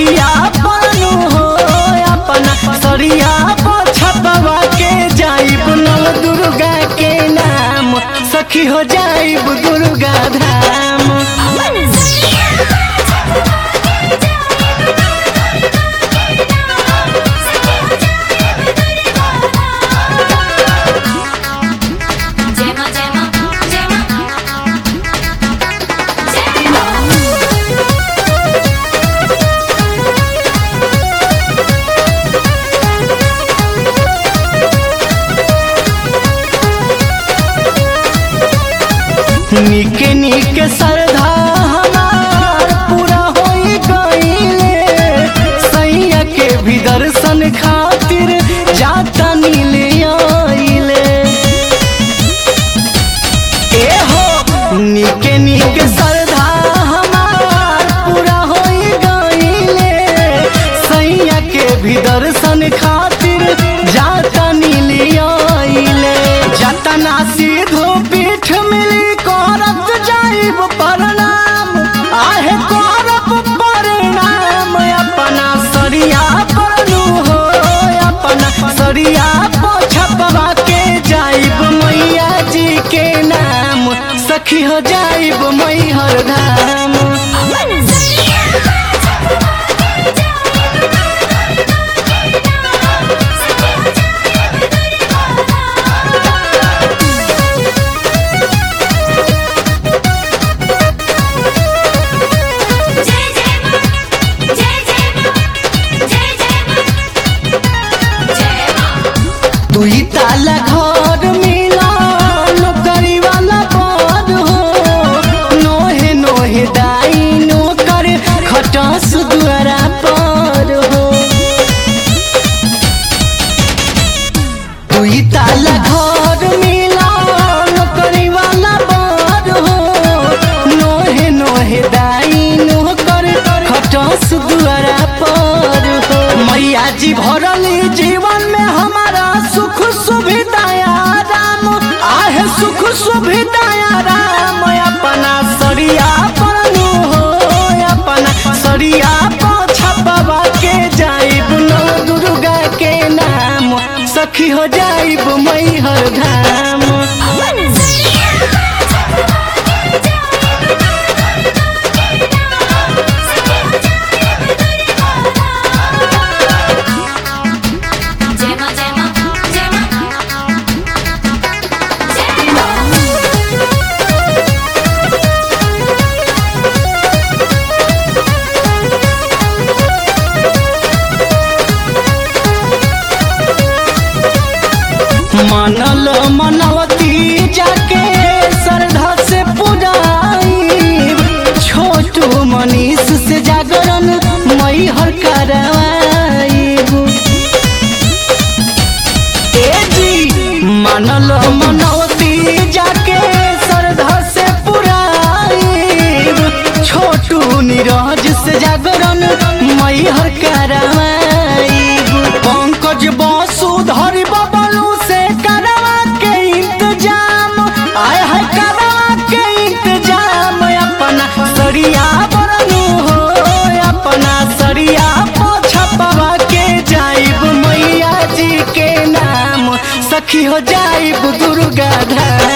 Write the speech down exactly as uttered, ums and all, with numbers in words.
सरिया बनू हो अपना सरिया छपवा के जाइब नव दुर्गा के नाम सखी हो जाइब दुर्गा धाम। निके निके श्रद्धा हमार पूरा होई गईले सैया के भी दर्शन खातिर जाता नीले आइले। ए हो निके निके श्रद्धा हमार पूरा होई गईले सैया के भी दर्शन खातिर जाता नीले आइले। जाता ना सीधो पीठ मिली करब जाइब प्रणाम आहे करब प्रणाम अपना सरिया बनू हो अपना सरिया छपवा के जाइब मैया जी के नाम सखी हो जाइब मैहर धाम। दुई ताला घर मिला नौकरी वाला पद हो नोहे नोहे दाई नौकर खटस द्वारा पर हो। दुई ताला घर मिला नौकरी वाला पद हो नोहे नोहे दाई नौकर खटस द्वारा पर हो। मैया जी भरली जीवन में हमारा सुख सुविधाया राम आहे सुख सुविधाया राम अपना सरिया बनू हो अपना सरिया छपवा के जाइब नौ दुर्गा के नाम सखी हो जाइब मैहर धाम। मनल मनवती जाके श्रद्धा से पुराई छोटू मनीष से जागरण मैहर करवाई। ए जी मनल मनवती जाके श्रद्धा से पुराई छोटू नीरज से जागरण मैहर करवाई। पंकज वसुधर बबलू से करवा के इंतजाम आय है करवा के इंतजाम अपना सरिया बनू हो अपना सरिया छपवा के जाइब मैया जी के नाम सखी हो जाइब दुर्गा धाम।